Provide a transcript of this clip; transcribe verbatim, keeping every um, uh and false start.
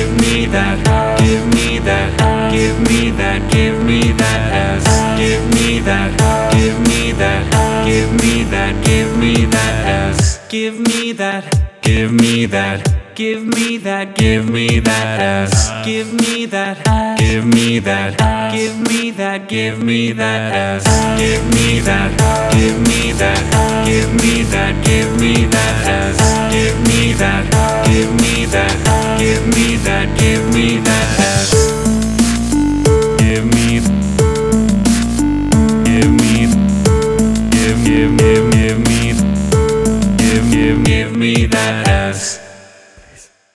give me that, give me that, give me that, give me that ass, give me that, give me that, give me that, give me that ass, give me that, give me that. Give me that, give me that ass. Give me that, give me that, give me that, give me that ass. Give me that, give me that, give me that, give me that ass. Give me that, give me that.